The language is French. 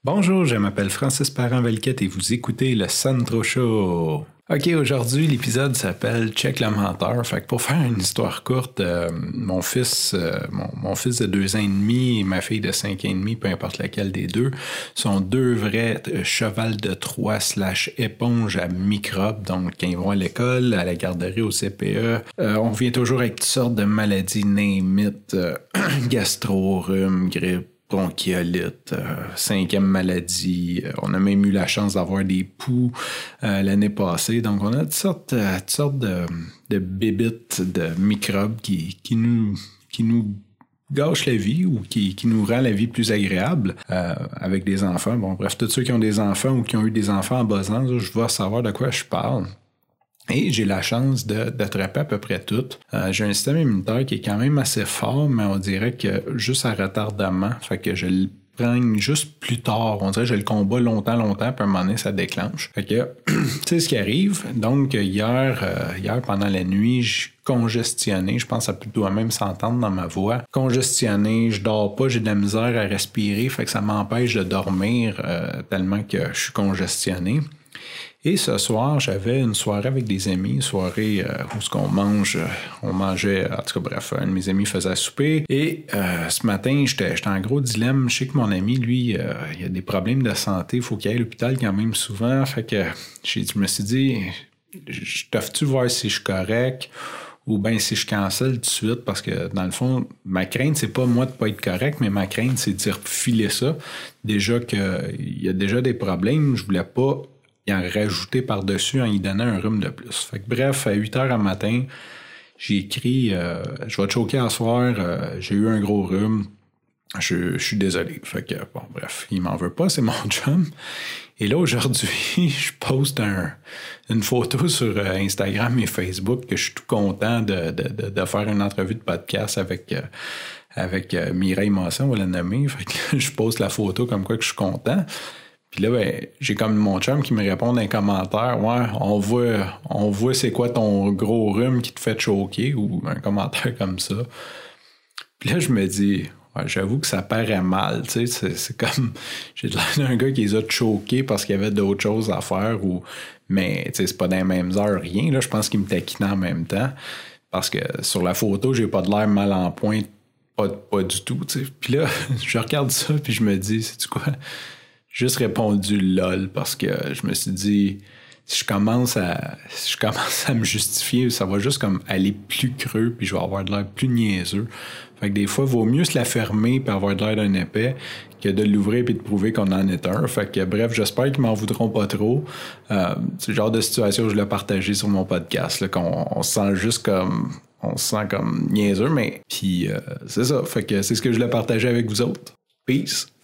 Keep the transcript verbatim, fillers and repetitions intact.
Bonjour, je m'appelle Francis Parent-Velquette et vous écoutez le Sandro Show. Ok, aujourd'hui, l'épisode s'appelle Check le menteur. Fait que pour faire une histoire courte, euh, mon fils euh, mon, mon fils de deux ans et demi et ma fille de cinq ans et demi, peu importe laquelle des deux, sont deux vrais euh, chevals de Troie slash éponge à microbes. Donc, quand ils vont à l'école, à la garderie, au C P E, euh, on vient toujours avec toutes sortes de maladies, name it, euh, gastro, rhume, grippe, bronchiolite, euh, cinquième maladie. Euh, on a même eu la chance d'avoir des poux euh, l'année passée. Donc, on a toutes sortes, euh, toutes sortes de, de bébites, de microbes qui, qui, nous, qui nous gâchent la vie ou qui, qui nous rend la vie plus agréable euh, avec des enfants. Bon, bref, tous ceux qui ont des enfants ou qui ont eu des enfants en bas âge, je vais savoir de quoi je parle. Et j'ai la chance de, d'attraper à peu près tout. Euh, j'ai un système immunitaire qui est quand même assez fort, mais on dirait que juste à retardement, fait que je le prends juste plus tard. On dirait que je le combat longtemps, longtemps, puis à un moment donné, ça déclenche. Fait que, tu sais ce qui arrive. Donc, hier, euh, hier pendant la nuit, je suis congestionné. Je pense que ça peut plutôt même s'entendre dans ma voix. Congestionné, je dors pas, j'ai de la misère à respirer, fait que ça m'empêche de dormir euh, tellement que je suis congestionné. Et ce soir, j'avais une soirée avec des amis, une soirée euh, où ce qu'on mange, euh, on mangeait, en tout cas bref, un de mes amis faisait à souper. Et euh, ce matin, j'étais, j'étais en gros dilemme. Je sais que mon ami, lui, euh, il a des problèmes de santé, il faut qu'il aille à l'hôpital quand même souvent. Fait que j'ai, je me suis dit, je t'offre-tu voir si je suis correct ou bien si je cancelle tout de suite, parce que dans le fond, ma crainte, c'est pas moi de pas être correct, mais ma crainte, c'est de refiler ça. Déjà qu'il y a déjà des problèmes, je voulais pas y en rajouter par-dessus en y donnant un rhume de plus. Fait que bref, à huit heures à matin, j'ai écrit euh, « Je vais te choquer à soir, euh, j'ai eu un gros rhume, je, je suis désolé. » Fait que, bon, bref, il m'en veut pas, c'est mon chum. Et là, aujourd'hui, je poste un, une photo sur Instagram et Facebook que je suis tout content de, de, de, de faire une entrevue de podcast avec, euh, avec euh, Mireille Masson, on va la nommer. Fait que je poste la photo comme quoi que je suis content. Puis là, ben, j'ai comme mon chum qui me répond dans les commentaires, « Ouais, on voit, on voit c'est quoi ton gros rhume qui te fait choquer » ou un commentaire comme ça. Puis là, je me dis, ouais, j'avoue que ça paraît mal, tu sais, c'est, c'est comme, j'ai l'air d'un gars qui les a choqués parce qu'il y avait d'autres choses à faire, ou, mais tu sais, c'est pas dans les mêmes heures, rien, là, je pense qu'il me taquinait en même temps, parce que sur la photo, j'ai pas de l'air mal en point, pas, pas du tout, tu sais. Puis là, je regarde ça, puis je me dis, sais-tu quoi? Juste répondu lol parce que je me suis dit si je commence à si je commence à me justifier, ça va juste comme aller plus creux puis je vais avoir de l'air plus niaiseux. Fait que des fois, il vaut mieux se la fermer puis avoir de l'air d'un épais que de l'ouvrir puis de prouver qu'on en est un. Fait que bref, j'espère qu'ils m'en voudront pas trop. Euh, c'est le genre de situation où je l'ai partagé sur mon podcast, là, qu'on on se sent juste comme on se sent comme niaiseux, mais puis euh, c'est ça. Fait que c'est ce que je voulais partager avec vous autres. Peace!